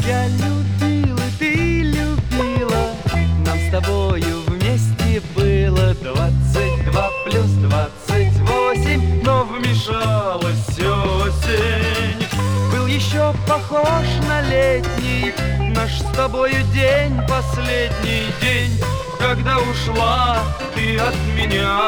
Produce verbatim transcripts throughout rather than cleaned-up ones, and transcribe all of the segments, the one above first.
Я любил, и ты любила, нам с тобою вместе было двадцать два плюс двадцать восемь, но вмешалась осень. Был еще похож на летний наш с тобою день, последний день, когда ушла ты от меня.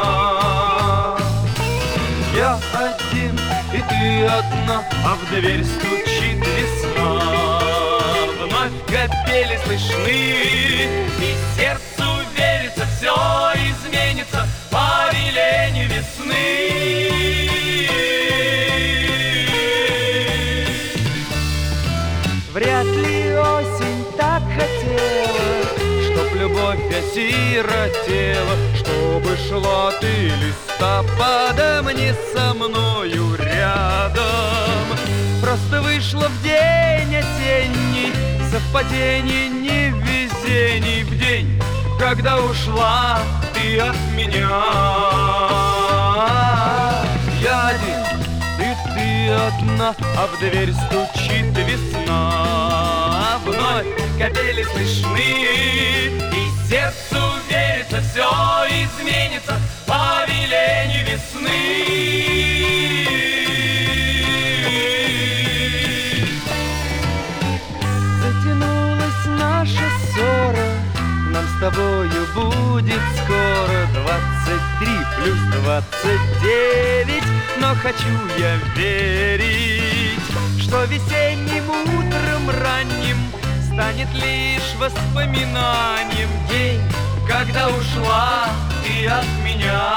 Я один, и ты одна, а в дверь стучит весна. Вновь капели слышны, и сердцу верится, все изменится по велению весны. Вряд ли осень так хотела, чтоб любовь осиротела, чтобы шла ты листопадом не со мною рядом. Просто вышло в день осенний совпадение невезений, в день, когда ушла ты от меня. Я один, и ты одна, а в дверь стучит весна. Вновь капели слышны, и сердцу верится, все изменится по велению весны. Затянулась наша ссора, нам с тобою будет скоро двадцать три плюс двадцать девять, но хочу я верить, что весенним утром ранним станет лишь воспоминанием день, когда ушла ты от меня.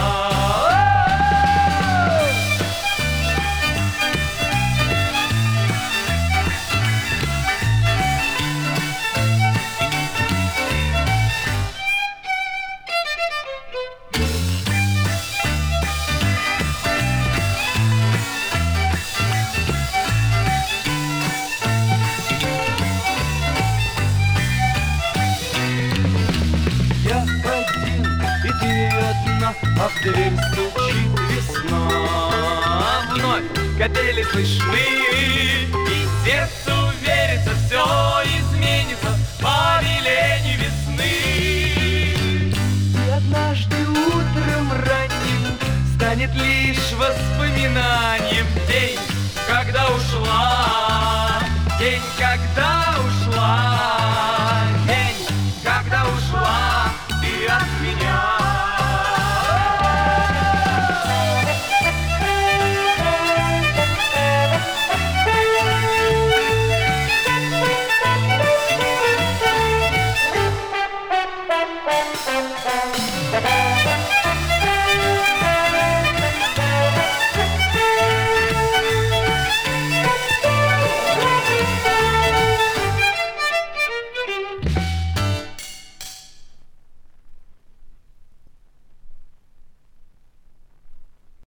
А в дверь стучит весна. Вновь капели слышны, и сердцу верится, все изменится по велению весны. И однажды утром ранним станет лишь воспоминанием день, когда ушла, день, когда ушла, день, когда ушла ты от меня. Thank you.